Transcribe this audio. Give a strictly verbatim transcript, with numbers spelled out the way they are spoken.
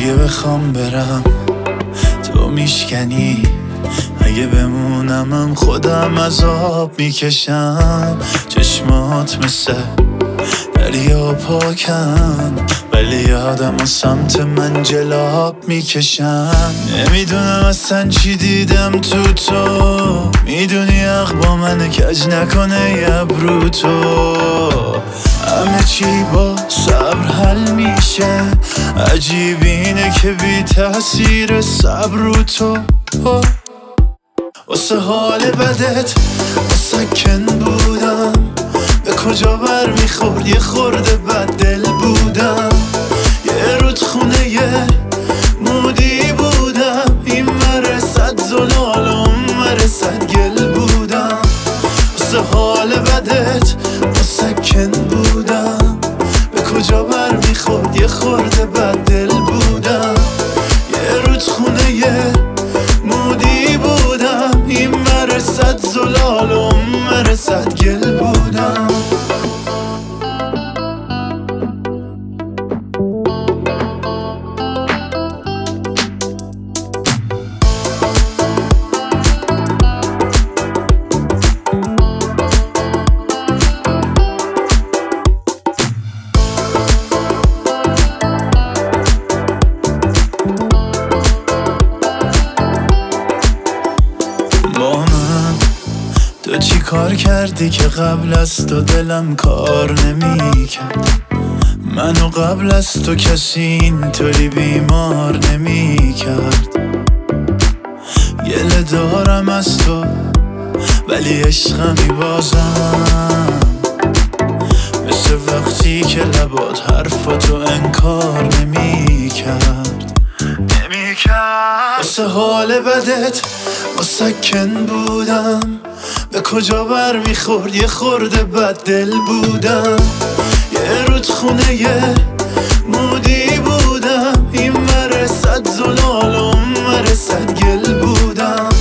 اگه بخوام برم تو میشکنی، اگه بمونمم خودم عذاب میکشم. چشمات مثل دریا پاکن ولی یادم و سمت من جلاب میکشن. نمیدونم اصلا چی دیدم تو تو، میدونی حق با من کج نکنه ابرو تو. همه چی با صبر حل میشه، عجیب اینه که بی تاثیر صبر رو تو. واسه حال بدت مسکن بودم، به کجا بر میخورد یه خورده بد دل بودم. یه رودخونه یه مودی بودم، این مرسد زلال و اون مرسد گل بودم. واسه حال بدت مسکن بودم، به کجا بر میخورد یه خورده بد دل بودم. یه رودخونه یه مودی بودم، این مرسد زلال و اون مرسد گل بودم. تو چی کار کردی که قبل از تو دلم کار نمی‌کرد؟ منو قبل از تو کسی اینطوری بیمار نمی‌کرد. گله دارم از تو ولی عشقمی بازم، مثل وقتی که لبات حرفاتو انکار نمی‌کرد نمی‌کرد. واسه حال بدت مسکن بودم، به کجا بر میخورد یه خورده بد دل بودم. یه رودخونه یه مودی بودم، این مرسد زلال و اون مرسد گل بودم.